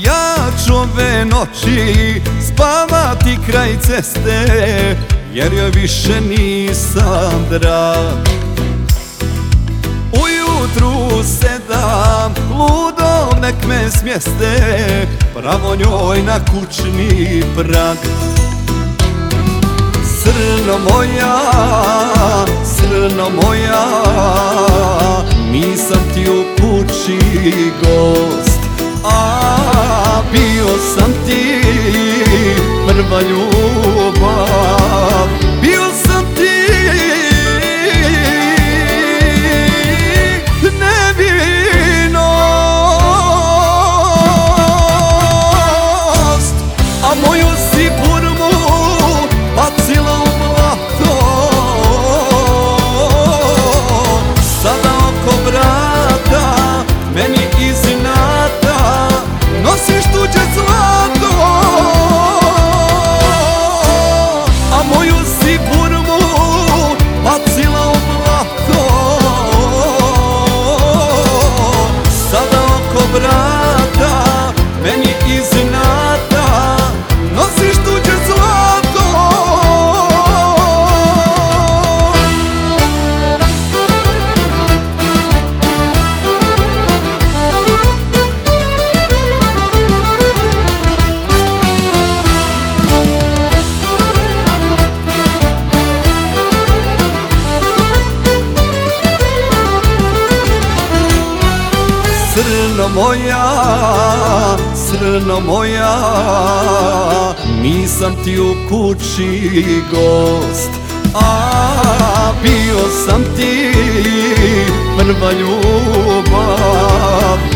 Ja ću ove noći spavati kraj ceste, jer joj više nisam drag. Ujutru sedam, ludo nek me smjeste, pravo njoj na kućni prag. Srno moja, nisam ti u kući gost, a bio sam ti prva ljubav. Bio sam ti nevinost, a moju si burmu bacila u blato. Sada oko vrata meni iz inata nosiš tuđe zlato, a moju si burmu bacila u blato. Sada oko vrata meni iz inata nosiš tuđe zlato. Srno moja, nisam ti u kući gost, a bio sam ti prva ljubav.